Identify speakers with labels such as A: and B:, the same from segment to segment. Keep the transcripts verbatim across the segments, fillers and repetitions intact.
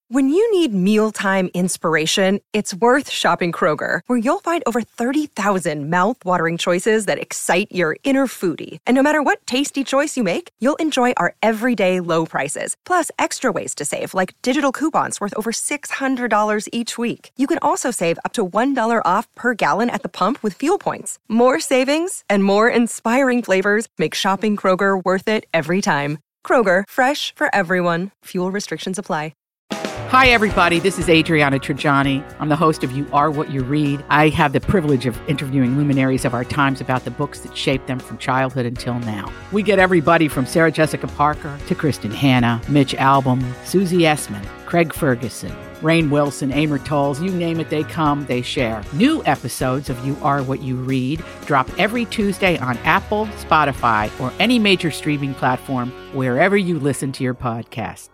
A: When you need mealtime inspiration, it's worth shopping Kroger, where you'll find over thirty thousand mouth-watering choices that excite your inner foodie. And no matter what tasty choice you make, you'll enjoy our everyday low prices, plus extra ways to save, like digital coupons worth over six hundred dollars each week. You can also save up to one dollar off per gallon at the pump with fuel points. More savings and more inspiring flavors make shopping Kroger worth it every time. Kroger, fresh for everyone. Fuel restrictions apply.
B: Hi, everybody. This is Adriana Trajani. I'm the host of You Are What You Read. I have the privilege of interviewing luminaries of our times about the books that shaped them from childhood until now. We get everybody from Sarah Jessica Parker to Kristen Hanna, Mitch Albom, Susie Essman, Craig Ferguson, Rainn Wilson, Amor Tolls, you name it, they come, they share. New episodes of You Are What You Read drop every Tuesday on Apple, Spotify, or any major streaming platform wherever you listen to your podcasts.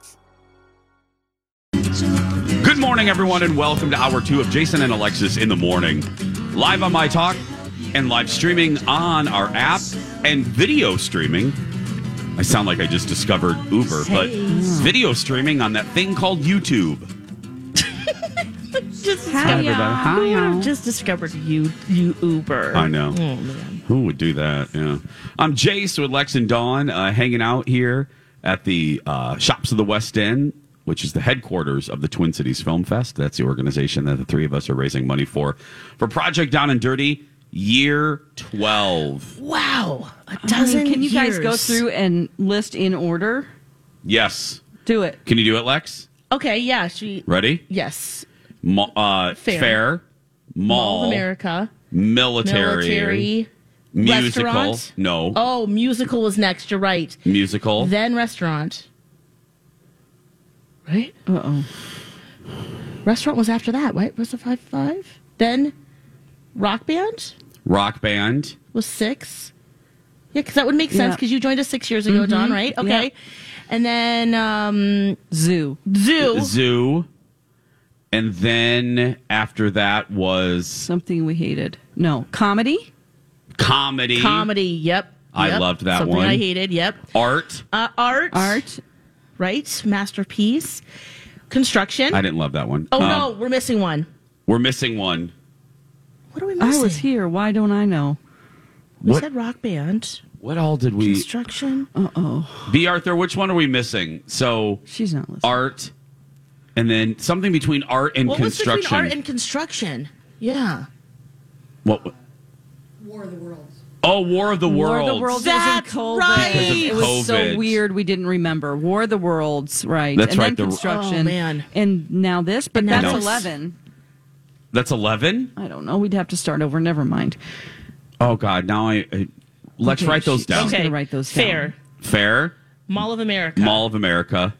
C: Good morning, everyone, and welcome to Hour two of Jason and Alexis in the Morning. Live on My Talk and live streaming on our app and video streaming. I sound like I just discovered Uber, hey. But video streaming on that thing called YouTube.
D: just
C: Hi, everybody. Hi,
D: y'all. Just discovered you, you Uber.
C: I know.
D: Oh, man.
C: Who would do that? Yeah. I'm Jace with Lex and Dawn, uh, hanging out here at the uh, Shops of the West End, which is the headquarters of the Twin Cities Film Fest. That's the organization that the three of us are raising money for. For Project Down and Dirty, year twelve.
D: Wow. A dozen
E: I mean, can you
D: years.
E: guys go through and list in order?
C: Yes.
E: Do it.
C: Can you do it, Lex?
D: Okay, yeah. She.
C: Ready?
D: Yes.
C: Mo- uh,
D: Fair.
C: fair. Mall.
D: Mall of America.
C: Military.
D: Military.
C: Musical.
D: Restaurant.
C: No.
D: Oh, musical was next. You're right.
C: Musical.
D: Then restaurant. Right?
E: Uh-oh.
D: Restaurant was after that, right? Was it five five? Then rock band
C: Rock band.
D: was six. Yeah, because that would make sense
E: Yeah.
D: because you joined us six years ago,
E: Mm-hmm.
D: Dawn, right? Okay.
E: Yeah.
D: And then um,
E: Zoo.
D: Zoo.
C: Zoo. And then after that was
E: Something we hated. No. Comedy?
C: comedy.
D: Comedy, yep.
C: I
D: yep.
C: loved that
D: Something
C: one.
D: I hated, yep.
C: Art.
D: Uh, art.
E: Art?
D: Right? Masterpiece. Construction.
C: I didn't love that one.
D: Oh,
C: Um,
D: no, we're missing one.
C: We're missing one.
D: What are we missing?
E: I was here. Why don't I know?
D: We
C: What-
D: said rock band.
C: What all did we...
D: Construction.
E: Uh-oh.
C: B. Arthur, which one are we missing? So,
E: She's not listening.
C: art, and then something between art and
D: What was
C: construction.
D: between art and construction? Yeah.
C: What?
F: War of the Worlds.
C: Oh, War of the
E: War
C: Worlds.
E: of the Worlds
D: That's
E: was in COVID.
D: right.
C: Because of
E: It was
C: COVID.
E: so weird we didn't remember. War of the Worlds, right.
C: That's
E: and
C: right,
E: then
C: the-
E: construction.
D: Oh, man.
E: And now this, but
D: And now
E: that's
C: this.
E: eleven.
C: That's eleven?
E: I don't know. We'd have to start over. Never mind.
C: Oh, God. Now I... I let's
E: Okay,
C: write those
E: she-
C: down.
E: she's gonna write those down.
D: Fair.
C: Fair.
D: Mall of America.
C: Mall of America.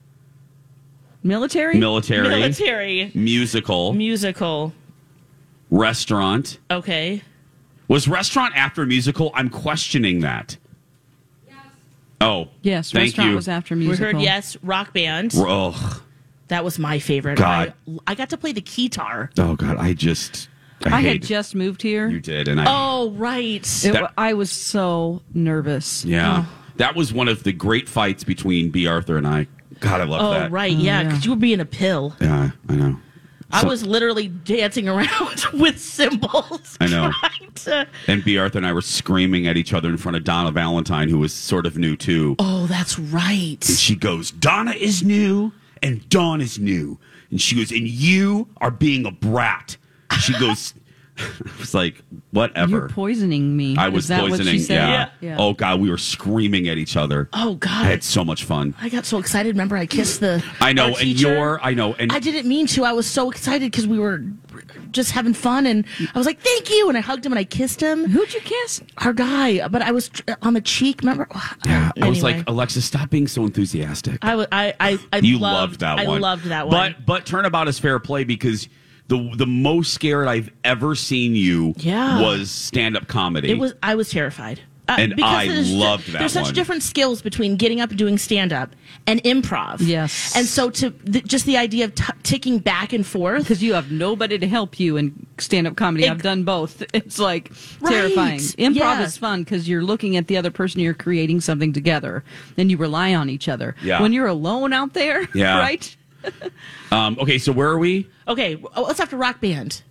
E: Military?
C: Military.
D: Military.
C: Musical.
D: Musical.
C: Restaurant.
D: Okay.
C: Was restaurant after musical? I'm questioning that.
F: Yes.
C: Oh.
E: Yes,
C: Thank
E: restaurant
C: you.
E: was after
D: We
E: musical.
D: heard yes, rock band.
C: Ugh.
D: That was my favorite.
C: God.
D: I, I got to play the guitar.
C: Oh, God. I just... I,
E: I
C: hate
E: had just moved here.
C: You did, and I...
D: Oh, right.
E: It,
C: That-
E: I was so nervous.
C: Yeah. That was one of the great fights between B. Arthur and I. God, I love
D: Oh,
C: that.
D: right. Yeah,
E: yeah.
D: because you were being a pill.
C: Yeah, I know.
D: I
C: So-
D: was literally dancing around with cymbals.
C: I know.
D: trying to-
C: And B. Arthur and I were screaming at each other in front of Donna Valentine, who was sort of new, too.
D: Oh, that's right.
C: And she goes, Donna is new, and Dawn is new. And she goes, and you are being a brat. She goes... I was like, whatever.
E: You're poisoning me.
C: I
E: Is
C: was
E: that
C: poisoning.
E: What she said?
C: Yeah.
E: Yeah.
C: Oh, God, we were screaming at each other.
D: Oh, God.
C: I had so much fun.
D: I got so excited. Remember, I kissed the.
C: I know,
D: our
C: and
D: teacher?
C: you're, I know, and
D: I didn't mean to. I was so excited because we were just having fun, and I was like, "Thank you," and I hugged him and I kissed him.
E: Who'd you kiss?
D: Our guy, but I was tr- on the cheek. Remember?
C: yeah, I was
D: Anyway.
C: like, Alexa, stop being so enthusiastic.
D: I, w- I, I, I
C: you
D: loved,
C: loved that
D: I
C: one.
D: loved that one.
C: But but turnabout is fair play because the the most scared I've ever seen you
D: Yeah.
C: was stand up comedy.
D: it was. I was terrified. Uh,
C: And
D: because
C: I
D: there's ju-
C: loved that
D: There's such
C: one.
D: different skills between getting up and doing stand up and improv.
E: Yes.
D: And so to the, just the idea of t- ticking back and forth.
E: Because you have nobody to help you in stand-up comedy.
D: Ex-
E: I've done both. It's like
D: Right.
E: terrifying. Improv
D: Yeah.
E: is fun because you're looking at the other person. You're creating something together, and you rely on each other.
C: Yeah.
E: When you're alone out there,
C: Yeah.
E: right?
C: Um, okay, so where are we?
D: Okay, oh, let's after rock band.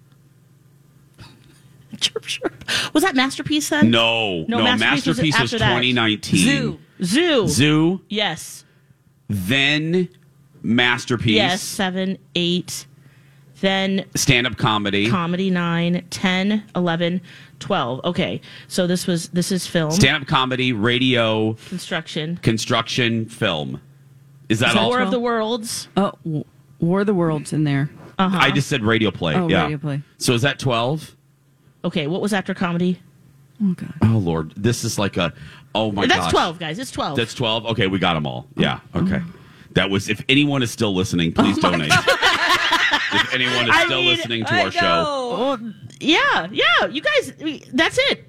D: Chirp, chirp. Was that Masterpiece then?
C: No, no,
D: No, Masterpiece was
C: Masterpiece was,
D: after that.
C: twenty nineteen.
E: Zoo.
D: Zoo.
C: Zoo,
D: Yes.
C: then Masterpiece.
D: Yes, seven, eight. Then
C: Stand-up comedy.
D: comedy, nine, ten, eleven, twelve. Okay, so this was this is film.
C: Stand-up comedy, radio,
D: construction.
C: construction, film. Is that all?
D: War of the Worlds.
E: Oh, w- War of the Worlds in there.
C: I just said radio play.
E: Oh,
C: yeah.
E: radio play.
C: So is that twelve?
D: Okay, what was after comedy?
E: Oh, God.
C: Oh, Lord. This is like a, oh, my
D: That's
C: gosh.
D: twelve, guys. It's twelve.
C: That's twelve? Okay, we got them all. Yeah, okay. That was, if anyone is still listening, please donate. If anyone is
D: I
C: still
D: mean,
C: listening to
E: I
C: our show.
D: Oh, yeah, yeah. You guys, we, that's it.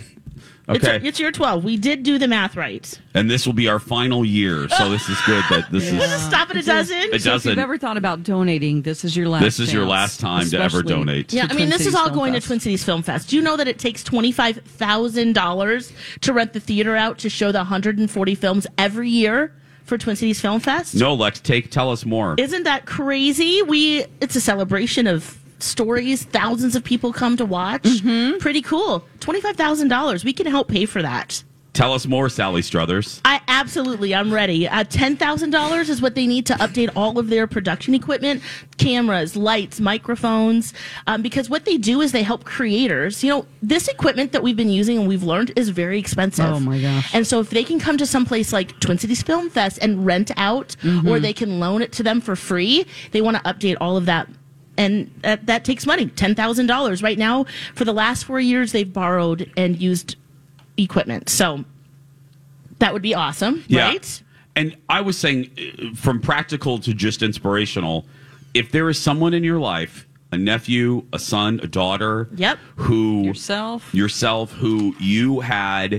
C: Okay.
D: It's, it's your twelve. We did do the math right.
C: And this will be our final year, so this is good that this
D: Was it
C: is,
D: stop at a dozen?
C: it
E: So if
C: doesn't,
E: you've ever thought about donating, this is your last
C: this is your
E: chance,
C: last time to ever
E: especially
C: donate.
E: to
D: Yeah, I mean,
E: Twin
D: this is
E: Cities
D: all
E: Film
D: going
E: Fest.
D: to Twin Cities Film Fest. Do you know that it takes twenty-five thousand dollars to rent the theater out to show the one hundred forty films every year for Twin Cities Film Fest?
C: No, Lex, take, tell us more.
D: Isn't that crazy? We It's a celebration of stories. Thousands of people come to watch.
E: Mm-hmm.
D: Pretty cool. twenty-five thousand dollars. We can help pay for that.
C: Tell us more, Sally Struthers.
D: I absolutely, I'm ready. Uh, ten thousand dollars is what they need to update all of their production equipment, cameras, lights, microphones, um, because what they do is they help creators. You know, this equipment that we've been using and we've learned is very expensive.
E: Oh, my gosh.
D: And so if they can come to some place like Twin Cities Film Fest and rent out,
E: Mm-hmm.
D: or they can loan it to them for free, they want to update all of that. And that, that takes money, ten thousand dollars. Right now, for the last four years, they've borrowed and used equipment. So that would be awesome,
C: Yeah.
D: right?
C: And I was saying, uh, from practical to just inspirational, if there is someone in your life, a nephew, a son, a daughter,
D: Yep.
C: who
E: Yourself.
C: yourself, who you had,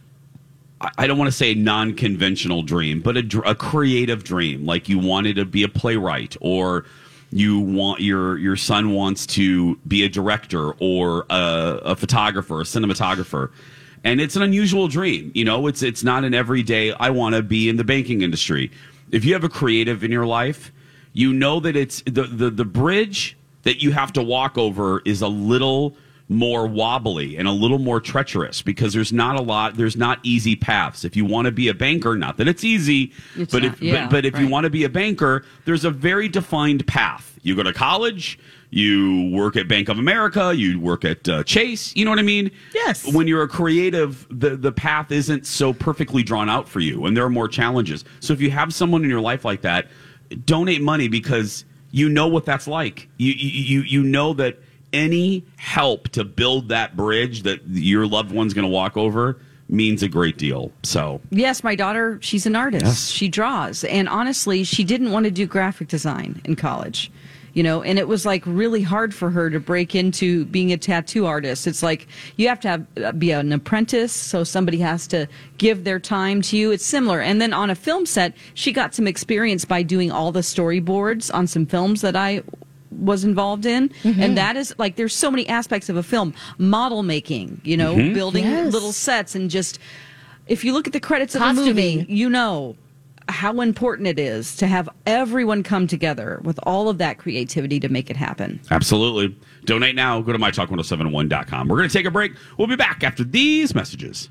C: I- I don't want to say a non-conventional dream, but a, dr- a creative dream, like you wanted to be a playwright, or you want your your son wants to be a director or a, a photographer, a cinematographer. And it's an unusual dream. You know, it's it's not an everyday, I want to be in the banking industry. If you have a creative in your life, you know that it's the, the, the bridge that you have to walk over is a little more wobbly and a little more treacherous because there's not a lot, there's not easy paths. If you want to be a banker, not that it's easy,
E: It's
C: but
E: not,
C: if
E: yeah,
C: but, but if you
E: right.
C: want to be a banker, there's a very defined path. You go to college, you work at Bank of America, you work at uh, Chase, you know what I mean?
D: Yes.
C: When you're a creative, the, the path isn't so perfectly drawn out for you, and there are more challenges. So if you have someone in your life like that, donate money because you know what that's like. You you you, you know that any help to build that bridge that your loved one's going to walk over means a great deal. So
E: Yes, my daughter, she's an artist.
C: Yes.
E: She draws. And honestly, she didn't want to do graphic design in college. You know, and it was like really hard for her to break into being a tattoo artist. It's like you have to have, be an apprentice, so somebody has to give their time to you. It's similar. And then on a film set, she got some experience by doing all the storyboards on some films that I was involved in. And that is like, there's so many aspects of a film. Model making, you know, building
D: Yes.
E: little sets, and just, if you look at the credits of a
D: Costuming.
E: movie, you know how important it is to have everyone come together with all of that creativity to make it happen.
C: absolutely. Donate now. Go to my talk ten seventy-one dot com. We're going to take a break. We'll be back after these messages.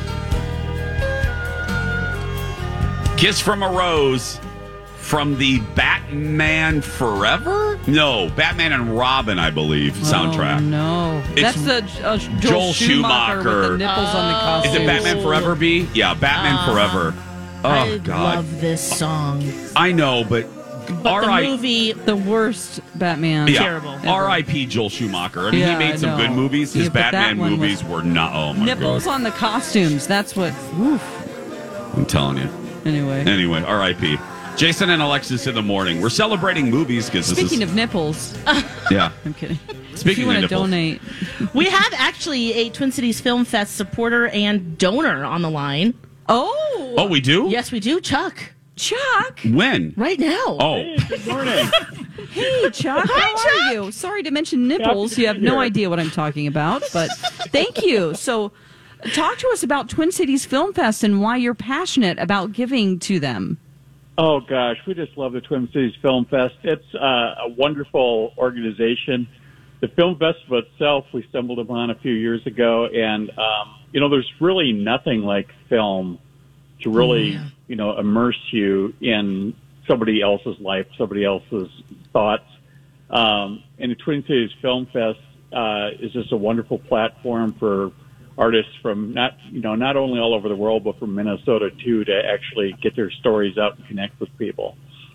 C: Kiss from a Rose from the Batman Forever? No, Batman and Robin, I believe, soundtrack.
E: Oh, no.
C: It's
E: That's the uh, Joel,
C: Joel
E: Schumacher,
C: Schumacher.
E: with the nipples on the costume.
C: Is it Batman Forever, B? Yeah, Batman Forever. Oh,
D: I
C: God.
D: love this song.
C: I know, but,
D: But
C: all
D: the
C: right.
D: movie,
E: The worst Batman.
C: Yeah.
D: terrible.
C: R I P Joel Schumacher. I mean,
E: Yeah,
C: he made
E: I
C: some
E: know.
C: good movies. His
E: Yeah, but that
C: Batman
E: one
C: movies
E: was-
C: were not. Oh, my
E: Nipples
C: God.
E: on the costumes. That's what. Oof.
C: I'm telling you.
E: Anyway.
C: Anyway, R I P Jason and Alexis in the morning. We're celebrating movies because this
E: Speaking
C: is.
E: of nipples,
C: yeah.
E: I'm kidding.
C: Speaking
E: if you
C: of
E: want to
C: nipples.
E: donate,
D: we have actually a Twin Cities Film Fest supporter and donor on the line.
E: oh,
C: Oh, we do?
D: Yes, we do. Chuck,
E: Chuck.
C: When?
D: right now.
C: Oh,
E: Hey, Chuck. How are you? Sorry to mention nipples. You have no idea what I'm talking about, but thank you. So, talk to us about Twin Cities Film Fest and why you're passionate about giving to them.
G: Oh, gosh, we just love the Twin Cities Film Fest. It's uh, a wonderful organization. The film festival itself, we stumbled upon a few years ago, and, um, you know, there's really nothing like film to really, oh, yeah. you know, immerse you in somebody else's life, somebody else's thoughts. Um, and the Twin Cities Film Fest uh, is just a wonderful platform for artists from not, you know, not only all over the world, but from Minnesota too, to actually get their stories out and connect with people.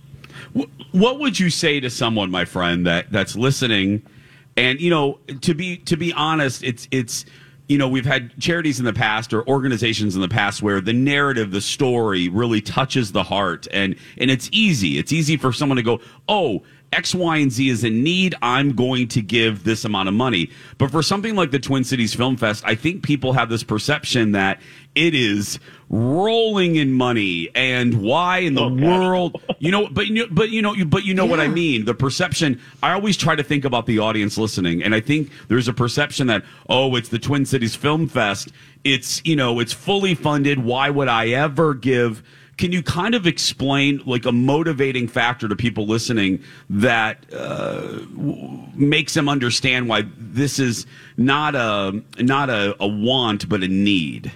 C: What would you say to someone, my friend, that that's listening? And, you know, to be to be honest, it's it's, you know, we've had charities in the past or organizations in the past where the narrative, the story really touches the heart. And, and it's easy. It's easy for someone to go, oh, X, Y, and Z is in need. I'm going to give this amount of money. But for something like the Twin Cities Film Fest, I think people have this perception that it is rolling in money, and why in the oh, world, you know, but you know, but you know, but you know yeah. what I mean. The perception, I always try to think about the audience listening, and I think there's a perception that, oh, it's the Twin Cities Film Fest. It's, you know, it's fully funded. Why would I ever give? Can you kind of explain, like, a motivating factor to people listening that uh, w- makes them understand why this is not a not a, a want but a need?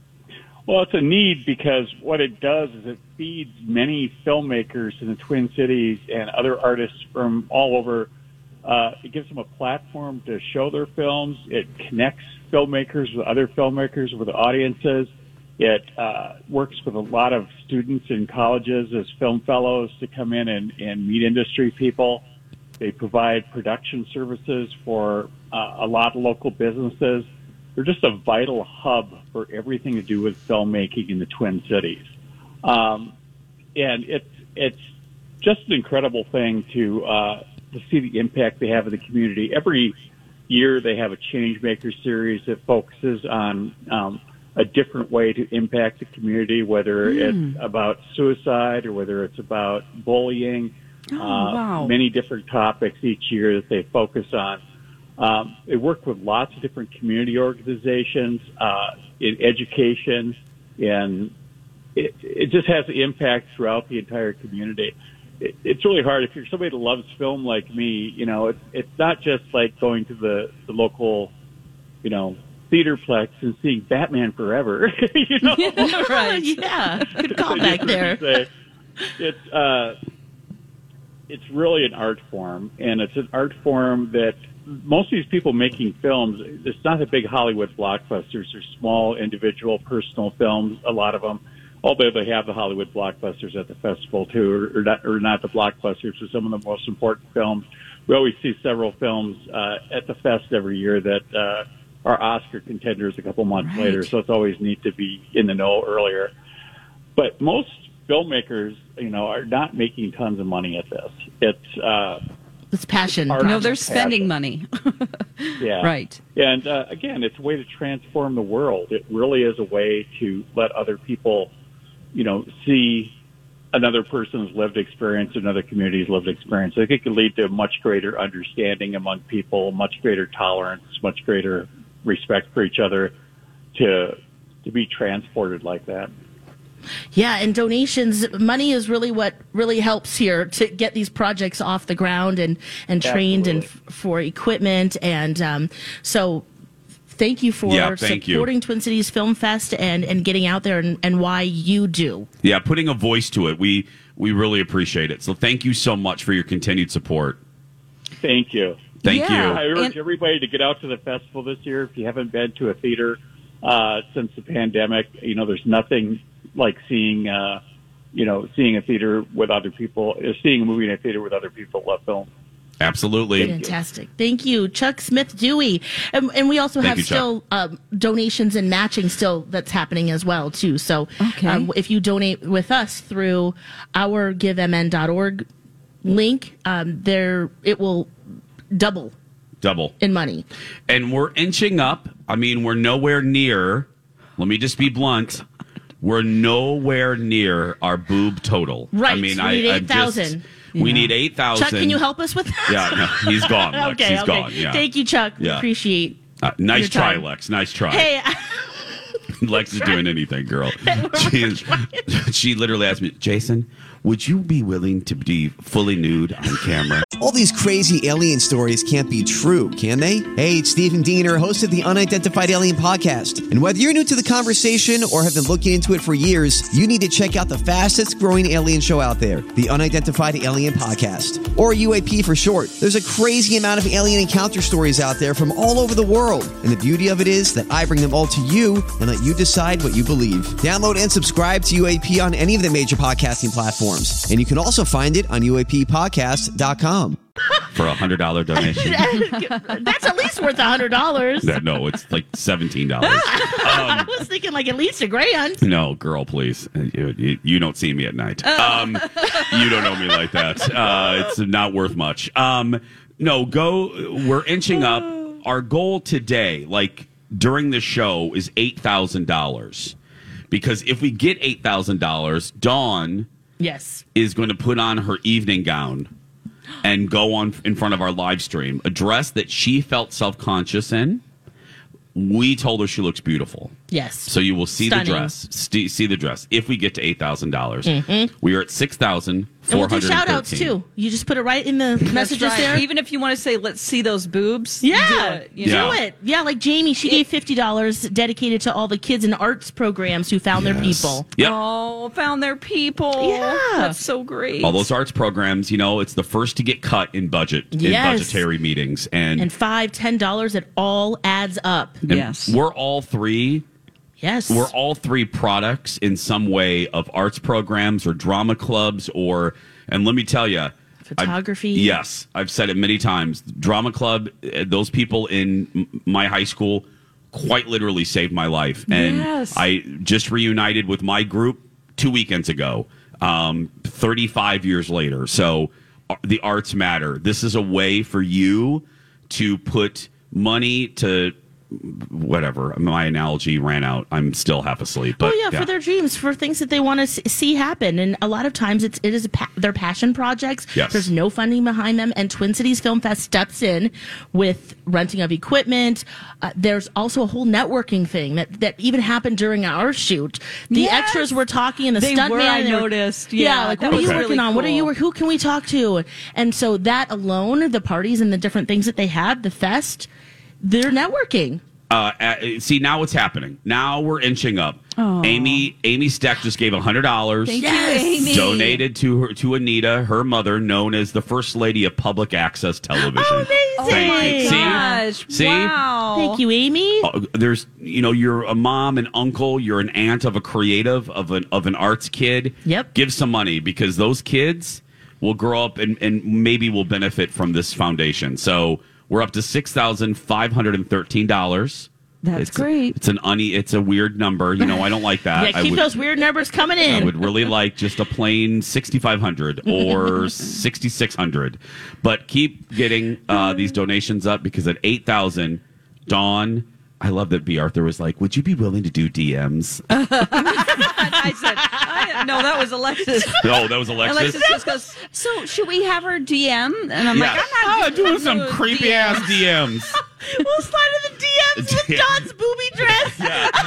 G: Well, it's a need because what it does is it feeds many filmmakers in the Twin Cities and other artists from all over. Uh, it gives them a platform to show their films. It connects filmmakers with other filmmakers, with audiences. It uh, works with a lot of students in colleges as film fellows to come in and, and meet industry people. They provide production services for uh, a lot of local businesses. They're just a vital hub for everything to do with filmmaking in the Twin Cities. Um, and it's, it's just an incredible thing to, uh, to see the impact they have in the community. Every year they have a Changemaker series that focuses on um, a different way to impact the community, whether mm. it's about suicide or whether it's about bullying.
E: Oh,
G: uh,
E: wow.
G: Many different topics each year that they focus on. Um, they work with lots of different community organizations uh, in education, and it, it just has an impact throughout the entire community. It, it's really hard if you're somebody that loves film like me. You know, it's it's not just like going to the, the local, you know, Theaterplex and seeing Batman Forever. You know,
D: right? Yeah, good callback there.
G: Say, it's uh, it's really an art form, and it's an art form that most of these people making films, it's not the big Hollywood blockbusters. They're small, individual, personal films, a lot of them. Although they have the Hollywood blockbusters at the festival, too, or, or, not, or not the blockbusters, but some of the most important films. We always see several films uh, at the fest every year that uh, are Oscar contenders a couple months
E: right.
G: later, so it's always neat to be in the know earlier. But most filmmakers, you know, are not making tons of money at this. It's... Uh,
D: It's passion.
E: No, they're spending money.
G: Yeah.
E: Right.
G: And uh, again, it's a way to transform the world. It really is a way to let other people, you know, see another person's lived experience, another community's lived experience. I think it can lead to a much greater understanding among people, much greater tolerance, much greater respect for each other to to be transported like that.
D: Yeah, and donations, money is really what really helps here to get these projects off the ground and, and trained and f- for equipment. And um, so thank you for
C: yeah, thank
D: supporting
C: you.
D: Twin Cities Film Fest and, and getting out there and, and why you do.
C: Yeah, putting a voice to it. We, we really appreciate it. So thank you so much for your continued support.
G: Thank you.
C: Thank
E: Yeah.
C: you.
G: I urge
E: And-
G: everybody to get out to the festival this year. If you haven't been to a theater uh, since the pandemic, you know, there's nothing like seeing, uh, you know, seeing a theater with other people, uh, seeing a movie in a theater with other people love film.
C: Absolutely.
D: Fantastic. Thank you, Chuck Smith Dewey. And, and we also
C: Thank
D: have
C: you,
D: still um, donations and matching still that's happening as well, too. So
E: Okay.
D: um, if you donate with us through our give m n dot org link, um, there it will double
C: Double.
D: in money.
C: And we're inching up. I mean, we're nowhere near, let me just be blunt, we're nowhere near our boob total.
D: Right.
C: I mean,
D: We
C: I,
D: need
C: I
D: eight thousand.
C: just- We need eight thousand.
D: Chuck, can you help us with that?
C: Yeah, no, he's gone, Lex.
D: okay,
C: He's
D: okay.
C: gone. Yeah.
D: Thank you, Chuck. We
C: Yeah.
D: appreciate
C: Uh, nice
D: your
C: try,
D: time.
C: Lex. Nice try.
D: Hey,
C: Lex is doing anything, girl. She is, she literally asked me, Jason, would you be willing to be fully nude on camera?
H: All these crazy alien stories can't be true, can they? Hey, it's Stephen Diener, host of the Unidentified Alien Podcast. And whether you're new to the conversation or have been looking into it for years, you need to check out the fastest growing alien show out there, the Unidentified Alien Podcast, or U A P for short. There's a crazy amount of alien encounter stories out there from all over the world. And the beauty of it is that I bring them all to you and let you decide what you believe. Download and subscribe to U A P on any of the major podcasting platforms. And you can also find it on U A P podcast dot com.
C: For a one hundred dollars donation.
D: That's at least worth one hundred dollars.
C: No, it's like seventeen dollars. Um,
D: I was thinking like at least a grand.
C: No, girl, please. You, you, you don't see me at night. Um, you don't know me like that. Uh, it's not worth much. Um, no, go. We're inching up. Our goal today, like during the show, is eight thousand dollars. Because if we get eight thousand dollars, Dawn
D: yes.
C: is going to put on her evening gown and go on in front of our live stream. A dress that she felt self-conscious in. We told her she looks beautiful.
D: Yes.
C: So you will see
D: Stunning.
C: the dress. St- see the dress. If we get to eight thousand dollars.
D: Mm-hmm.
C: We are at six thousand
D: And we'll
C: four
D: do
C: hundred thirteen.
D: shout outs too. You just put it right in the messages
E: right.
D: there.
E: Even if you want to say, let's see those boobs.
D: Yeah,
E: do it. You
D: do
E: know?
C: Yeah.
D: it. Yeah, like Jamie, she gave fifty dollars dedicated to all the kids in arts programs who found their
C: Yes.
D: people.
C: Yep.
E: Oh, found their people.
D: Yeah.
E: That's so great.
C: All those arts programs, you know, it's the first to get cut in budget,
D: Yes.
C: in budgetary meetings. And,
D: And five, ten dollars, it all adds up.
C: and
E: Yes.
C: we're all three
D: Yes.
C: We're all three products in some way of arts programs or drama clubs or, and let me tell you,
D: Photography.
C: I've, yes, I've said it many times. Drama club, uh, those people in m- my high school quite literally saved my life. And
E: Yes.
C: I just reunited with my group two weekends ago, um, thirty-five years later. So uh, the arts matter. This is a way for you to put money to whatever. My analogy ran out. I'm still half asleep. But
D: oh yeah, for their dreams, for things that they want to see happen, and a lot of times it's it is a pa- their passion projects.
C: Yes.
D: There's no funding behind them, and Twin Cities Film Fest steps in with renting of equipment. Uh, there's also a whole networking thing that that even happened during our shoot. The
E: Yes.
D: extras were talking, and the
E: They
D: stuntman.
E: were, I
D: and they were-
E: noticed.
D: Yeah,
E: Yeah,
D: like
E: that
D: what are you
E: was
D: working
E: really
D: on? What are you?
E: cool.
D: Who can we talk to? And so that alone, the parties and the different things that they had, the fest, they're networking.
C: Uh, uh, see, now what's happening? Now we're inching up. Amy Amy Steck just gave one hundred dollars.
E: Thank
D: Yes.
E: you, Amy.
C: Donated to her to Anita, her mother, known as the First Lady of Public Access Television.
D: Oh, amazing.
C: Thank you. See?
E: Gosh,
C: See?
E: wow.
D: Thank you, Amy.
C: Uh, There's, you know, you're a mom and uncle, you're an aunt of a creative, of an of an arts kid.
D: Yep.
C: Give some money because those kids will grow up and, and maybe will benefit from this foundation. So we're up to six thousand five hundred and thirteen dollars.
E: That's
C: it's,
E: great.
C: It's an une, It's a weird number. You know, I don't like that.
D: Yeah,
C: I
D: keep
C: would,
D: those weird numbers coming in.
C: I would really like just a plain sixty-five hundred or sixty-six hundred. But keep getting uh, these donations up because at eight thousand, Dawn, I love that B. Arthur was like, would you be willing to do D Ms?
E: I said, I, no, that was Alexis.
C: No, that was Alexis.
E: Alexis just goes, so should we have her D M? And I'm
C: Yeah.
E: like, I'm not
C: Oh, doing some
E: those
C: creepy
E: D Ms.
C: ass D Ms.
D: We'll slide in the D Ms with
C: Yeah.
D: Dawn's booby dress.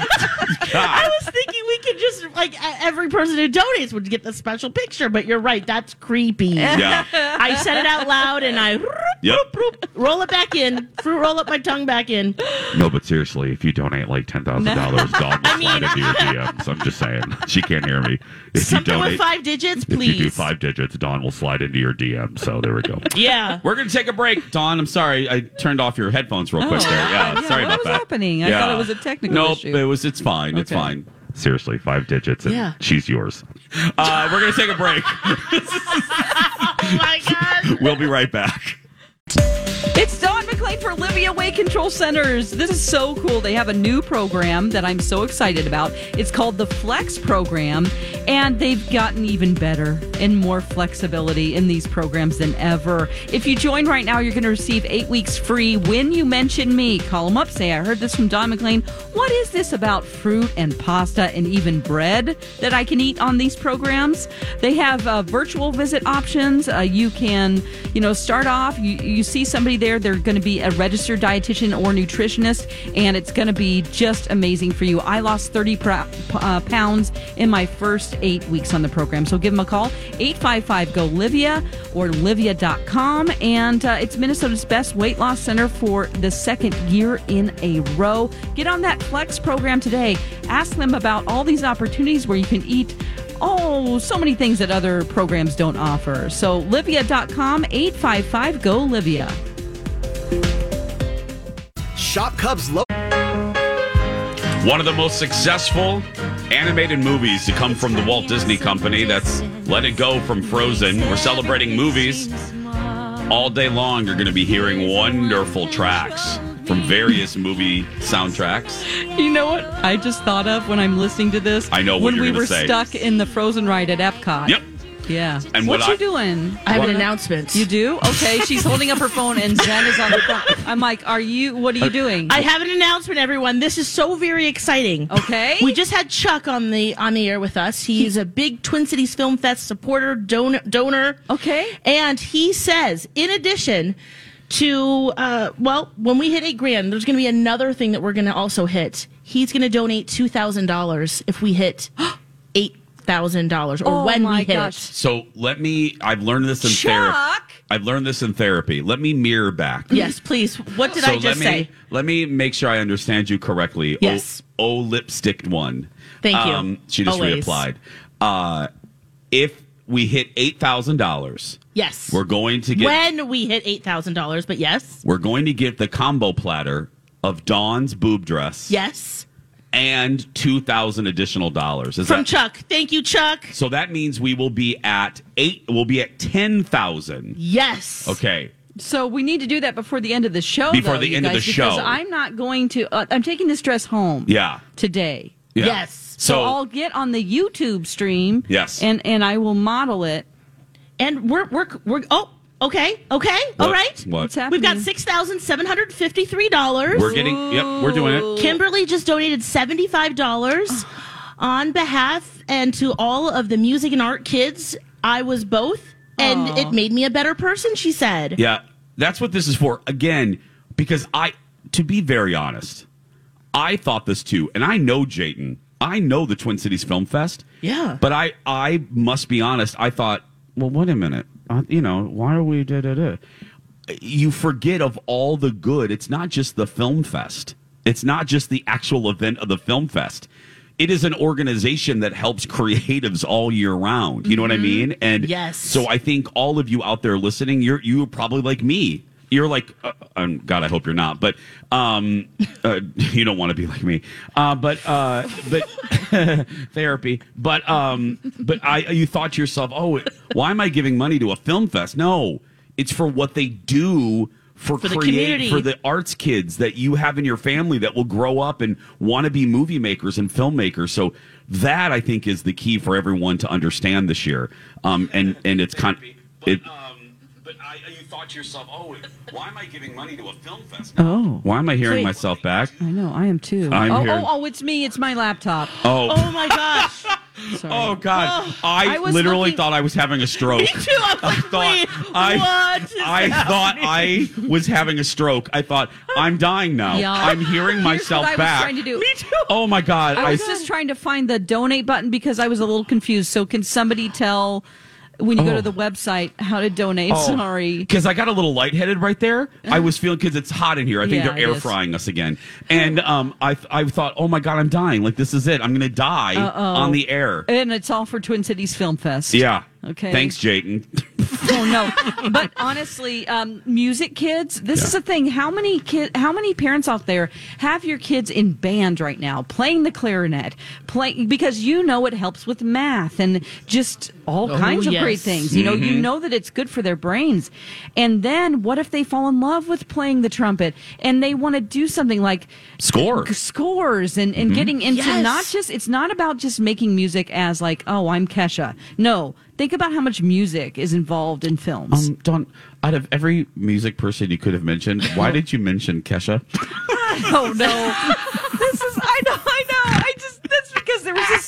D: I was thinking we could just, like, e- every person who donates would get the special picture, but you're right, that's creepy.
C: Yeah.
D: I said it out loud and I
C: Yep.
D: roll it back in, fruit roll up my tongue back in.
C: No, but seriously, if you donate like ten thousand dollars, Dawn will
D: I mean-
C: slide into your D Ms. I'm just saying. She can't hear me. If
D: Something
C: you donate,
D: with five digits,
C: if
D: please.
C: you do five digits, Dawn will slide into your D M. So there we go.
D: Yeah.
C: We're going to take a break. Dawn, I'm sorry. I turned off your headphones real quick
E: Oh.
C: there. Yeah,
E: Yeah,
C: sorry
E: what
C: about
E: was
C: that.
E: happening? I thought it was a technical
C: nope,
E: issue.
C: it was. It's fine. It's
E: Okay.
C: fine. Seriously, five digits and
D: Yeah.
C: she's yours. Uh, we're going to take a break.
D: Oh my God.
C: We'll be right back.
E: It's Dawn McClain for Olivia Way Control Centers. This is so cool. They have a new program that I'm so excited about. It's called the Flex Program, and they've gotten even better and more flexibility in these programs than ever. If you join right now, you're going to receive eight weeks free when you mention me. Call them up, say, I heard this from Dawn McClain. What is this about fruit and pasta and even bread that I can eat on these programs? They have uh, virtual visit options. Uh, you can, you know, start off, you, you see somebody there, they're going to be a registered registered dietitian or nutritionist, and it's going to be just amazing for you. I lost thirty pra- uh, pounds in my first eight weeks on the program. So give them a call, eight five five, G O, Livia, or livia dot com. And uh, it's Minnesota's best weight loss center for the second year in a row. Get on that Flex program today. Ask them about all these opportunities where you can eat Oh, so many things that other programs don't offer. So livia dot com, eight five five, G O, Livia.
I: Shop Cubs low.
C: One of the most successful animated movies to come from the Walt Disney Company. That's Let It Go from Frozen. We're celebrating movies. All day long, you're going to be hearing wonderful tracks from various movie soundtracks.
E: You know what I just thought of when I'm listening to this?
C: I know what
E: when
C: you're
E: we
C: gonna
E: were
C: say.
E: stuck in the Frozen ride at Epcot.
C: Yep.
E: Yeah.
C: And
E: what,
C: what
E: you
C: I-
E: doing?
D: I have
C: What?
D: an announcement.
E: You do? Okay, she's holding up her phone and Zen is on the phone. I'm like, are you, what are you doing?
D: I have an announcement, everyone. This is so very exciting.
E: Okay.
D: We just had Chuck on the on the air with us. He's a big Twin Cities Film Fest supporter, donor. donor.
E: Okay.
D: And he says, in addition to, uh, well, when we hit eight grand, there's going to be another thing that we're going to also hit. He's going to donate two thousand dollars if we hit eight thousand dollars or
E: Oh
D: when
E: my
D: we hit
E: gosh.
D: it.
C: So let me, I've learned this in therapy.
E: Chuck!
C: I've learned this in therapy. Let me mirror back.
D: Yes, please. What did
C: so
D: I just
C: let me,
D: say?
C: Let me make sure I understand you correctly.
D: Yes.
C: Oh, oh lipstick one.
D: Thank you.
C: Um, she just
D: Always.
C: reapplied. Uh, if we hit eight thousand dollars,
D: Yes.
C: we're going to get
D: when we hit eight thousand dollars, but yes.
C: we're going to get the combo platter of Dawn's boob dress.
D: Yes.
C: And two thousand additional dollars. Is
D: From
C: that,
D: Chuck. Thank you, Chuck.
C: So that means we will be at eight. We'll be at ten thousand.
D: Yes.
C: Okay.
E: So we need to do that before the end of the show.
C: Before
E: though,
C: the
E: you
C: end of
E: guys,
C: the show.
E: Because I'm not going to, uh, I'm taking this dress home.
C: Yeah.
E: Today.
C: Yeah.
D: Yes.
E: So,
C: So,
E: I'll get on the YouTube stream.
C: Yes.
E: And, and I will model it.
D: And we're we're we're oh okay okay all
C: What?
D: right.
C: What?
E: What's happening?
D: We've got six thousand seven hundred fifty three dollars.
C: we're getting. Yep. We're doing it.
D: Kimberly just donated seventy five dollars on behalf and to all of the music and art kids. I was both, and
E: Aw.
D: it made me a better person. She said.
C: Yeah. That's what this is for. Again, because I, to be very honest, I thought this too, and I know Jayton. I know the Twin Cities Film Fest.
D: Yeah.
C: But I, I must be honest. I thought, well, wait a minute. Uh, you know, why are we da da da? You forget of all the good. It's not just the film fest. It's not just the actual event of the film fest. It is an organization that helps creatives all year round. You know what I mean? And
D: Yes.
C: so I think all of you out there listening, you're you are probably like me. You're like, uh, um, God, I hope you're not, but um, uh, you don't want to be like me. Uh, but uh, but therapy. But um, but I, you thought to yourself, oh, why am I giving money to a film fest? No, it's for what they do for,
D: For the
C: create
D: community.
C: for the arts kids that you have in your family that will grow up and want to be movie makers and filmmakers. So that I think is the key for everyone to understand this year. Um, and and it's kind it. But I, you thought to yourself, oh, why am I giving money to a film fest?
E: Oh.
C: Why am I hearing
D: Wait.
C: myself back?
E: I know, I am too.
C: I'm
E: oh,
C: hearing-
E: oh, oh, it's me. It's my laptop.
C: Oh,
D: Oh my gosh.
E: Sorry.
C: oh God!
D: Oh,
C: I,
E: I was
C: literally
E: looking-
C: thought I was having a stroke.
D: Me too. I was like,
C: thought
D: wait,
C: I,
D: what is
C: I thought I was having a stroke. I thought I'm dying now.
E: Yeah.
C: I'm hearing
E: Here's
C: myself
E: what I was
C: back.
E: trying to do.
D: Me too.
C: Oh my God!
E: I was just trying to find the donate button because I was a little confused. So can somebody tell when you go
C: Oh.
E: to the website how to donate? Sorry.
C: Because I got a little lightheaded right there. I was feeling because it's hot in here. I think
E: Yeah,
C: they're
E: it
C: air
E: is.
C: frying us again, and um, I I thought, oh my God, I'm dying. Like this is it. I'm going to die
E: Uh-oh.
C: on the air.
E: And it's all for Twin Cities Film Fest.
C: Yeah.
E: Okay.
C: Thanks, Jayton.
E: Oh no! But honestly, um, music kids. This
C: Yeah.
E: is the thing. How many kid? How many parents out there have your kids in band right now, playing the clarinet, playing because you know it helps with math and just all
D: Oh,
E: kinds of
D: yes.
E: great things. You know,
C: Mm-hmm.
E: you know that it's good for their brains. And then what if they fall in love with playing the trumpet and they want to do something like
C: Score.
E: g- scores and,
C: Mm-hmm.
E: and getting into
D: Yes.
E: not just it's not about just making music as like, oh, I'm Kesha. No. Think about how much music is involved in films.
C: Um, Dawn, out of every music person you could have mentioned, why did you mention Kesha?
E: I don't know. This is I know I know. I just that's because there was a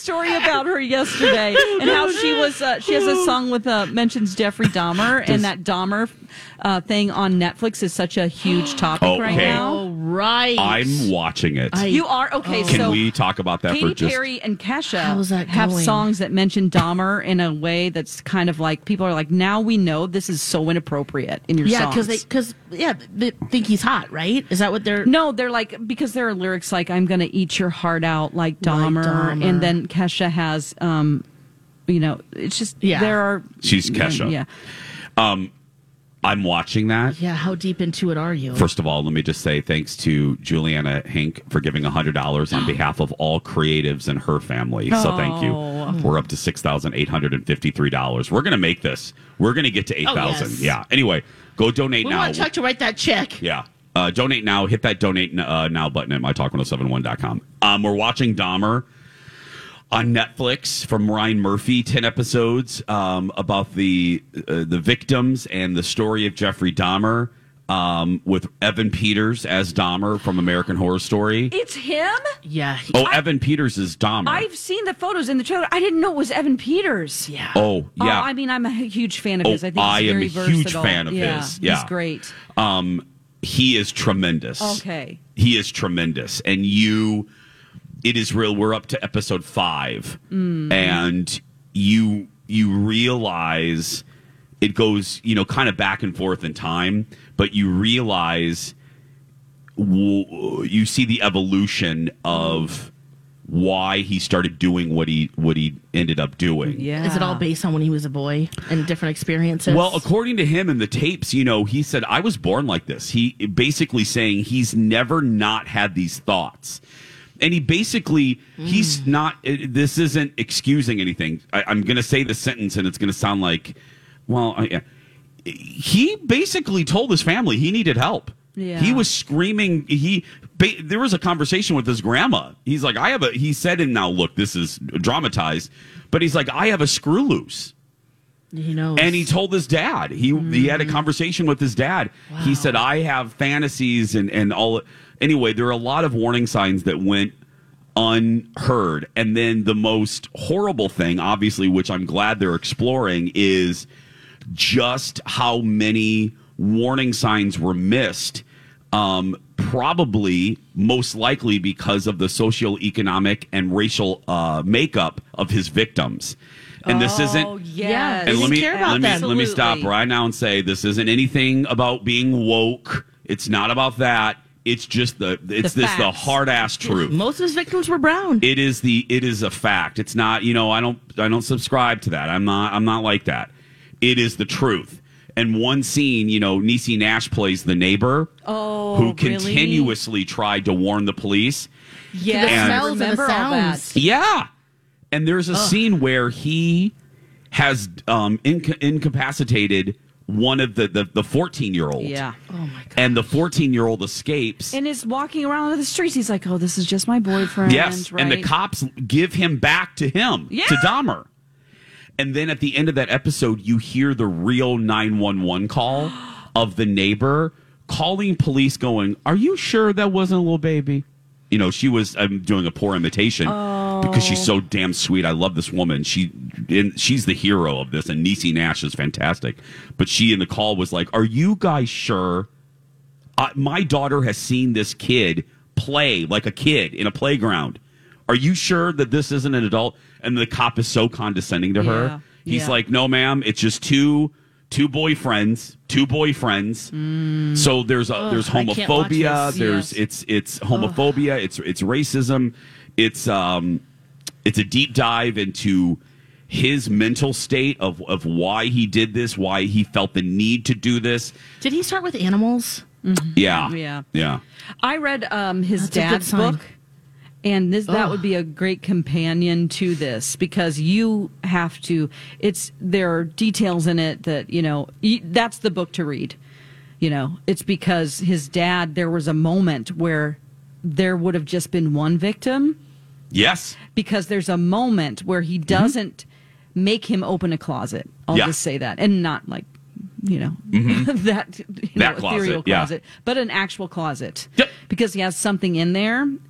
E: story about her yesterday and how she was. Uh, she has a song with uh, mentions Jeffrey Dahmer, and that Dahmer uh, thing on Netflix is such a huge topic
C: Okay.
E: right now.
D: Oh, right.
C: I'm watching it.
D: I-
E: You are okay.
C: Can
E: so
C: we talk about that
E: Katy
C: for just?
E: Perry and Kesha
D: How's that
E: have
D: going?
E: songs that mention Dahmer in a way that's kind of like people are like, now we know this is so inappropriate in your
D: Yeah,
E: songs.
D: because they, because yeah, they think he's hot, right? Is that what they're?
E: No, they're like, because there are lyrics like, I'm going to eat your heart out like Dahmer.
D: Dahmer.
E: And then Kesha has, um, you know, it's just,
D: Yeah.
E: there are.
C: She's Kesha.
E: Yeah.
C: I'm watching that.
D: Yeah, how deep into it are you?
C: First of all, let me just say thanks to Juliana Hink for giving one hundred dollars on behalf of all creatives and her family. So thank you.
E: Oh.
C: We're up to six thousand eight hundred fifty-three dollars. We're going to make this. We're going to get to eight thousand.
D: Oh, yes.
C: Yeah. Anyway, go donate
D: we
C: now.
D: want Chuck to write that check.
C: Yeah. Uh, donate now. Hit that donate uh, now button at my talk ten seventy-one dot com. Um, we're watching Dahmer on Netflix from Ryan Murphy, ten episodes um, about the uh, the victims and the story of Jeffrey Dahmer um, with Evan Peters as Dahmer from American Horror Story.
E: It's him?
D: Yeah. he-
C: Oh, Evan Peters is Dahmer.
E: I've seen the photos in the trailer. I didn't know it was Evan Peters.
D: yeah.
C: oh, yeah.
E: Oh, I mean, I'm a huge fan of
C: Oh,
E: his. I think
C: I
E: he's
C: am
E: very
C: a huge
E: versatile.
C: fan of
E: yeah,
C: his. Yeah.
E: He's great.
C: Um, he is tremendous.
E: Okay.
C: He is tremendous. And you, it is real. We're up to episode five.
E: Mm.
C: And you, you realize it goes, you know, kind of back and forth in time, but you realize w- you see the evolution of why he started doing what he, what he ended up doing.
E: Yeah.
D: Is it all based on when he was a boy and different experiences?
C: Well, according to him in the tapes, you know, he said, I was born like this. He basically saying he's never not had these thoughts. And he basically, mm. he's not, this isn't excusing anything. I, I'm going to say the sentence and it's going to sound like, well, I, he basically told his family he needed help.
E: Yeah.
C: He was screaming. He ba- there was a conversation with his grandma. He's like, I have a, he said, and now look, this is dramatized, but he's like, I have a screw loose.
D: He knows.
C: And he told his dad. He mm. he had a conversation with his dad.
D: Wow.
C: He said, I have fantasies and, and all. Anyway, there are a lot of warning signs that went unheard. And then the most horrible thing, obviously, which I'm glad they're exploring, is just how many warning signs were missed. Um, probably most likely because of the socioeconomic and racial uh, makeup of his victims. And this isn't.
E: Oh,
D: Yeah,
E: yes.
C: And
D: They
C: let me
D: care about
C: let me
D: them.
C: let me stop
E: Absolutely.
C: right now and say this isn't anything about being woke. It's not about that. It's just the it's
E: The
C: this the
E: facts.
C: hard ass truth.
D: Most of his victims were brown.
C: It is the it is a fact. It's not, you know, I don't I don't subscribe to that. I'm not I'm not like that. It is the truth. And one scene, you know, Niecy Nash plays the neighbor
E: Oh,
C: who
E: really?
C: continuously tried to warn the police.
E: Yeah,
D: The
C: And-
D: smells and the
E: remember all that.
D: sounds.
C: Yeah. And there's a scene where he has um, inca- incapacitated one of the the the fourteen year old.
E: Yeah.
D: Oh my god.
C: And the fourteen year old escapes.
E: And is walking around the streets. He's like, oh, this is just my boyfriend.
C: Yes.
E: Right?
C: And the cops give him back to him,
E: Yeah.
C: to Dahmer. And then at the end of that episode, you hear the real nine one one call of the neighbor calling police going, are you sure that wasn't a little baby? You know, she was, I'm doing a poor imitation because she's so damn sweet. I love this woman. She, and she's the hero of this, and Niecy Nash is fantastic. But she in the call was like, are you guys sure? Uh, my daughter has seen this kid play like a kid in a playground. Are you sure that this isn't an adult? And the cop is so condescending to
E: Yeah,
C: her. He's
E: yeah.
C: like, no, ma'am, it's just two two boyfriends, two boyfriends. So there's a there's
D: I can't watch
C: homophobia.
D: this.
C: There's
E: Yes.
C: it's it's homophobia. It's it's racism. It's um it's a deep dive into his mental state of of why he did this, why he felt the need to do this.
D: Did he start with animals?
C: Yeah,
E: Yeah.
C: yeah.
E: I read um, his
D: That's a good
E: dad's
D: sign.
E: book, and this that
D: Ugh.
E: would be a great companion to this because you have to. It's there are details in it that you know. y that's the book to read. You know, it's because his dad. There was a moment where there would have just been one victim
C: Yes.
E: because there's a moment where he doesn't make him open a closet. I'll
C: Yeah.
E: just say that, and not like. You know, that, you
C: That
E: know,
C: closet,
E: ethereal
C: yeah.
E: closet, but an actual closet.
C: Yep.
E: Because he has something in there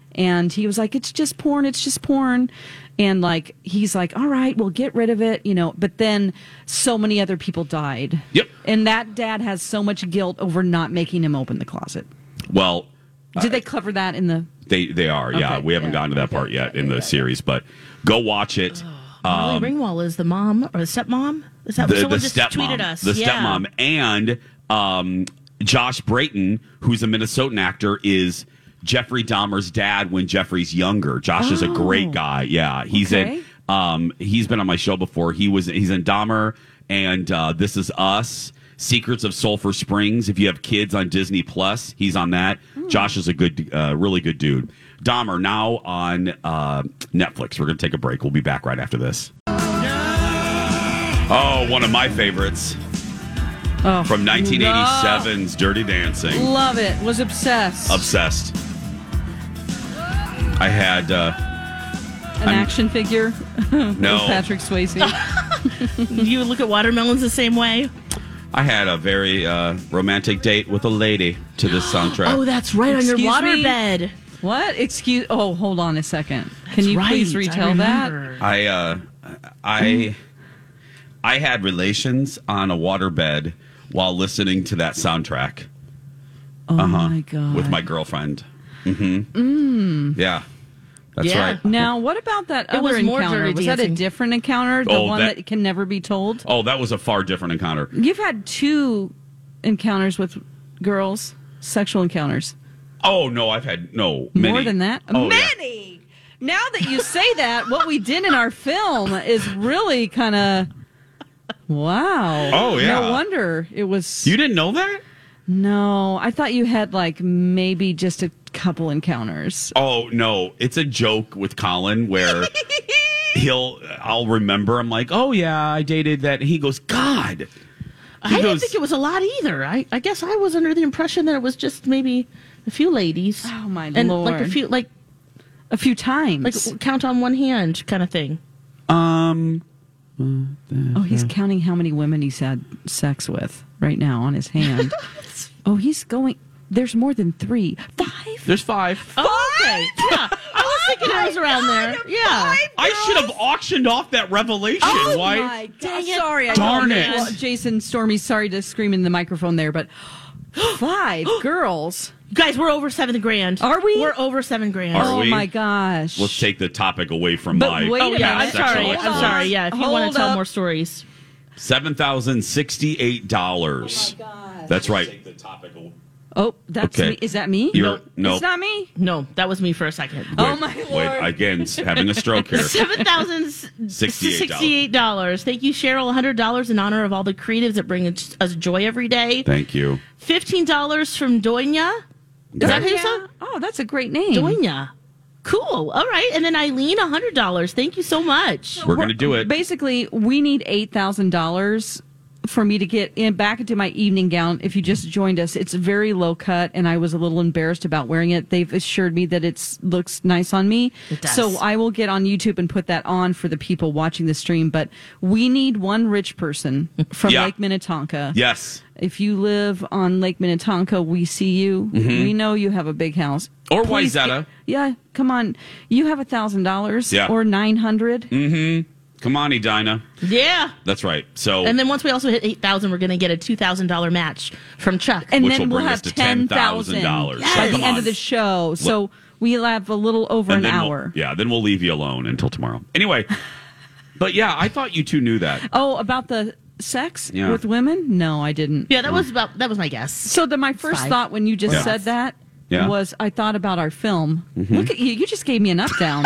E: And he was like, it's just porn, it's just porn. And like, he's like, all right, we'll get rid of it, you know. But then so many other people died.
C: Yep.
E: And that dad has so much guilt over not making him open the closet.
C: Well,
E: Did
C: uh,
E: they cover that in the...
C: They they are, yeah.
E: Okay,
C: We haven't
E: yeah,
C: gotten to that
E: okay,
C: part yet
E: yeah,
C: in the
E: yeah,
C: series, but go watch it.
D: Molly
C: Um,
D: Ringwald is the mom or the stepmom? Is that
C: the,
D: someone
C: the
D: just
C: stepmom,
D: tweeted us?
C: the
D: yeah.
C: stepmom, and um, Josh Brayton, who's a Minnesotan actor, is Jeffrey Dahmer's dad when Jeffrey's younger. Josh is a great guy. Yeah, he's
E: Okay.
C: in. Um, he's been on my show before. He was he's in Dahmer and uh, This Is Us, Secrets of Sulphur Springs. If you have kids on Disney Plus, he's on that. Josh is a good, uh, really good dude. Dahmer now on uh, Netflix. We're going to take a break. We'll be back right after this. Oh, one of my favorites
E: Oh,
C: from nineteen eighty-seven's Dirty Dancing.
E: Love it. Was obsessed.
C: Obsessed. I had uh,
E: An
C: I'm-
E: action figure.
C: no.
E: With Patrick Swayze.
D: You look at watermelons the same way?
C: I had a very uh, romantic date with a lady to this soundtrack.
D: Oh, that's right, on
E: Excuse
D: your
E: me?
D: waterbed.
E: What? Excuse... Oh, hold on a second. Can
D: That's
E: you
D: right,
E: please
D: I
E: retell that?
D: remember.
C: I uh, I I had relations on a waterbed while listening to that soundtrack.
E: Oh,
C: Uh-huh.
E: my God.
C: With my girlfriend. Mm-hmm. Mm. Yeah. That's
D: Yeah.
C: right.
E: Now, what about that
D: It was
E: other
D: more
E: encounter?
D: Dirty
E: Was that a
D: Dancing.
E: different encounter? The
C: Oh,
E: one
C: that-
E: that... can never be told?
C: Oh, that was a far different encounter.
E: You've had two encounters with girls, sexual encounters.
C: Oh, no, I've had, no, many.
E: More than that?
C: Oh, yeah.
E: Many! Now that you say that, what we did in our film is really kind of... Wow.
C: Oh, yeah.
E: No wonder it was...
C: You didn't know that?
E: No, I thought you had like maybe just a couple encounters.
C: Oh, no. It's a joke with Colin where he'll, I'll remember, I'm like, oh, yeah, I dated that. He goes, God. He
D: I didn't
C: goes,
D: think it was a lot either. I, I guess I was under the impression that it was just maybe a few ladies.
E: Oh, my
D: and like a
E: Lord.
D: few, like
E: A few times.
D: like count on one hand kind of thing.
C: um,
E: Oh, he's counting how many women he's had sex with right now on his hand. Oh, he's going. There's more than three. Five?
C: there's five.
D: Oh, okay. Yeah. I was thinking it was around there. Yeah.
C: I should have auctioned off that revelation.
E: Oh,
C: Why?
E: my God.
D: Dang it.
E: Sorry. I
C: Darn
E: know.
C: it.
E: Well, Jason, Stormy, sorry to scream in the microphone there, but five girls.
D: Guys, we're over seven grand.
E: Are we?
D: We're over seven grand.
C: Are
E: Oh,
C: we?
E: my gosh.
C: Let's take the topic away from
E: But
C: my
E: wait a
D: Oh, yeah. I'm
E: minute.
C: sexual
D: sorry. I'm
E: Hold on.
D: sorry. Yeah. If you want
E: Hold
D: to tell
E: up.
D: more stories.
C: seven thousand sixty-eight dollars.
E: Oh, my God.
C: That's right. Take the topic away.
E: Oh, that's
C: Okay.
E: me. Is that me?
C: You're- no.
E: It's not me.
D: No, that was me for a second.
E: Oh, my Lord.
C: Wait, again, having a stroke here.
D: Seven thousand sixty-eight dollars. Thank you, Cheryl. One hundred dollars in honor of all the creatives that bring us us joy every day.
C: Thank you.
D: Fifteen dollars from Doina. Is that who you said?
E: Oh, that's a great name.
D: Doina. Cool. All right. And then Eileen, one hundred dollars. Thank you so much.
C: We're going to do it.
E: Basically, we need eight thousand dollars for me to get in back into my evening gown. If you just joined us, it's very low cut, and I was a little embarrassed about wearing it. They've assured me that it looks nice on me.
D: It does.
E: So I will get on YouTube and put that on for the people watching the stream. But we need one rich person from
C: Yeah.
E: Lake Minnetonka.
C: Yes.
E: If you live on Lake Minnetonka, we see you. We know you have a big house.
C: Mm-hmm. Or
E: Please
C: Wayzata.
E: get- yeah, come on. You have a thousand dollars
C: Yeah.
E: or nine hundred.
C: Come on, Edina.
D: Yeah.
C: That's right. So,
D: And then once we also hit eight thousand, we're going to get a two thousand dollars match from Chuck.
E: And
C: Which
E: then
C: will
E: we'll
C: bring us
E: have
C: to
E: ten
C: ten
E: thousand
C: thousand dollars.
E: by the
C: Come
E: end
C: on.
E: of the show. So we'll have a little over
C: and
E: an
C: then we'll-
E: hour.
C: yeah, then we'll leave you alone until tomorrow. Anyway, but yeah, I thought you two knew that.
E: Oh, about the sex
C: Yeah.
E: with women? No, I didn't.
D: yeah, that was about that was my guess.
E: So the, my first
D: Five.
E: thought when you just
C: Yeah.
E: said that
C: Yeah.
E: was I thought about our film.
C: Mm-hmm.
E: Look at you. You just gave me an up down.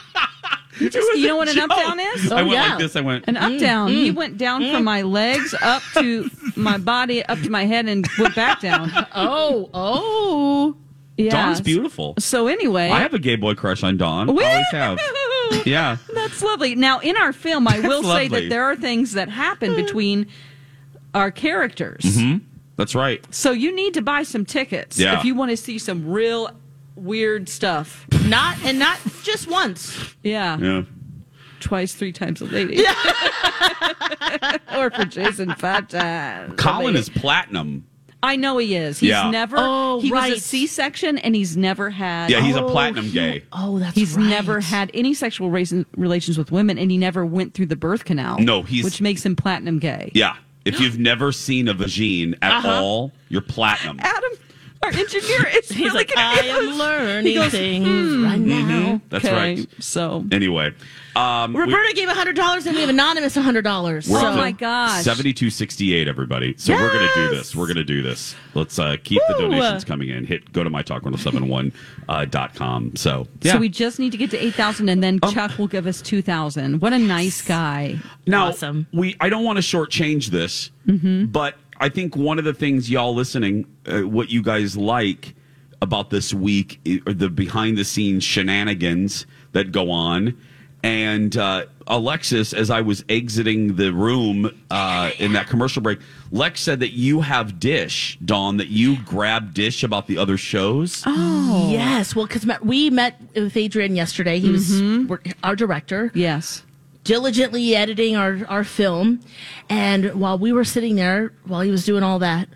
E: you, just, you know what an up down is?
C: I went
D: yeah.
C: like this. I went.
E: An up down. He went down from my legs up to my body, up to my head, and went back down.
D: Oh, oh.
E: Yeah.
C: Dawn's beautiful.
E: So anyway,
C: I have a gay boy crush on Dawn.
E: Woo!
C: Always have. Yeah.
E: That's lovely. Now, in our film, I will
C: That's
E: say
C: lovely.
E: that there are things that happen between our characters.
C: Mm-hmm. That's right.
E: So you need to buy some tickets
C: Yeah.
E: if you want to see some real weird stuff.
D: Not and not just once.
E: Yeah.
C: Yeah.
E: Twice, three times a lady. or for Jason, five times.
C: Colin is platinum.
E: I know he is. He's
C: Yeah.
E: never.
D: Oh,
E: he
D: right.
E: was a C-section, and he's never had.
C: Yeah, he's a
D: Oh,
C: platinum
D: he-
C: gay.
D: Oh, that's
E: He's
D: right.
E: never had any sexual race- relations with women, and he never went through the birth canal.
C: No, he's-
E: which makes him platinum gay.
C: Yeah. If you've never seen a vagine at
D: Uh-huh.
C: all, you're platinum.
E: Adam, our engineer, is
D: He's
E: really
D: like,
E: gonna
D: I
E: give
D: am
E: us-
D: learning
E: He goes,
D: things right now.
C: That's
E: Okay,
C: right.
E: So,
C: Anyway, um, we-
D: Roberta gave one hundred dollars and we have anonymous one hundred dollars.
C: We're
D: So.
C: up
E: oh
C: to
E: my gosh,
C: seventy-two sixty-eight, everybody. So we're going to do
D: Yes!
C: this. We're going to do this. Let's uh, keep the
D: Woo!
C: donations coming in. Hit Go to my talk ten seventy-one dot com. So, yeah.
E: So we just need to get to eight thousand, and then Chuck will give us two thousand. What a nice guy.
C: Now,
D: Awesome.
C: we I don't want to shortchange this,
E: Mm-hmm.
C: but I think one of the things y'all listening, uh, what you guys like about this week i- are the behind the scenes shenanigans that go on. And uh, Alexis, as I was exiting the room uh, in that commercial break, Lex said that you have Dish, Dawn, that you grabbed Dish about the other shows.
D: Oh. Yes. Well, because we met with Adrian yesterday. He was we're- our director.
E: Yes.
D: Diligently editing our, our film. And while we were sitting there, while he was doing all that,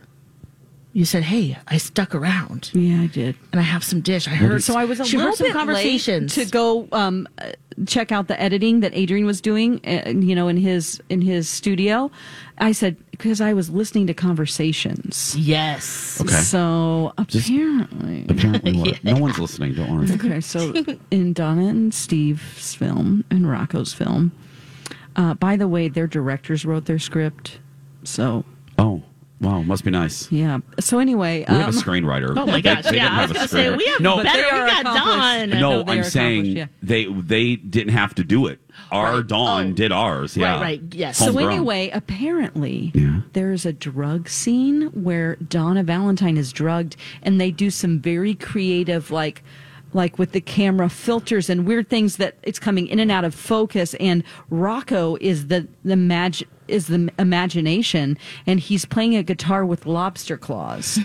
D: you said, hey, I stuck around
E: Yeah, I did.
D: and I have some Dish. I heard
E: So I was a
D: she
E: little
D: heard some
E: bit
D: conversations.
E: late to go um, uh, check out the editing that Adrian was doing, uh, you know, in his in his studio. I said because I was listening to conversations.
D: Yes.
C: Okay.
E: So apparently,
C: Apparently, what? No one's listening. Don't worry.
E: okay. So in Donna and Steve's film and Rocco's film, uh, by the way, their directors wrote their script. So
C: Oh, wow. Must be nice.
E: yeah. So anyway,
C: We have a
E: um,
C: screenwriter.
D: Oh my
C: They-
D: gosh!
C: they
D: Yeah,
C: didn't
D: I
C: have
D: was
C: a
D: going to say
C: screenwriter.
D: we have
C: No,
D: better.
E: they
D: We
E: are
D: got
E: accomplished.
D: Dawn.
C: No,
E: No, they
C: I'm
E: are
C: saying
E: accomplished, yeah.
C: they they didn't have to do it. Our
D: Right.
C: Dawn
D: Oh.
C: did ours. Yeah.
D: Right, right, yes.
E: So
C: Homegrown.
E: anyway, apparently
C: Yeah.
E: there's a drug scene where Donna Valentine is drugged, and they do some very creative, like, like with the camera filters and weird things that it's coming in and out of focus. And Rocco is the the mag is the imagination, and he's playing a guitar with lobster claws.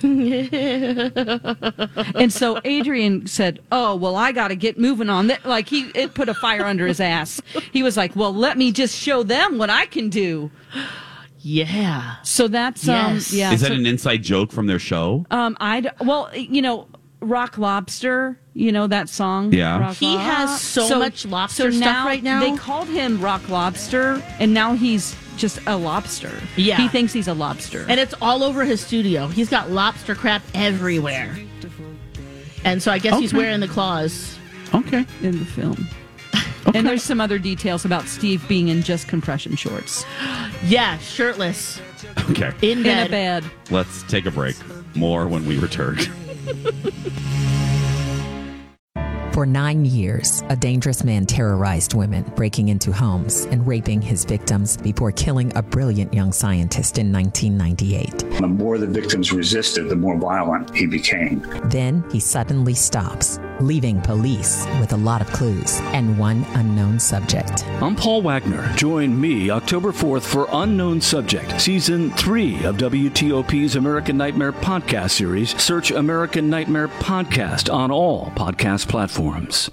E: And so Adrian said, "Oh, well, I got to get moving on that." Like he, it put a fire under his ass. He was like, "Well, let me just show them what I can do."
D: Yeah.
E: So that's
D: Yes.
E: um, yeah.
C: Is that
E: so,
C: an inside joke from their show?
E: um, I well, you know, Rock Lobster. You know that song?
C: Yeah.
E: Rock
D: He
E: Lob-
D: has so much lobster
E: so
D: stuff
E: now
D: right now.
E: They called him Rock Lobster, and now he's just a lobster.
D: Yeah.
E: He thinks he's a lobster.
D: And it's all over his studio. He's got lobster crap everywhere. And so I guess he's
C: Okay.
D: wearing the claws.
C: Okay.
E: in the film. And there's some other details about Steve being in just compression shorts
D: Yeah, shirtless.
C: Okay.
D: In
E: in
D: bed.
E: a bed.
C: Let's take a break. More when we return.
J: For nine years, a dangerous man terrorized women, breaking into homes and raping his victims before killing a brilliant young scientist in nineteen ninety-eight.
K: The more the victims resisted, the more violent he became.
J: Then he suddenly stops, leaving police with a lot of clues and one unknown subject.
L: I'm Paul Wagner. Join me October fourth for Unknown Subject, Season three of W T O P's American Nightmare podcast series. Search American Nightmare Podcast on all podcast platforms.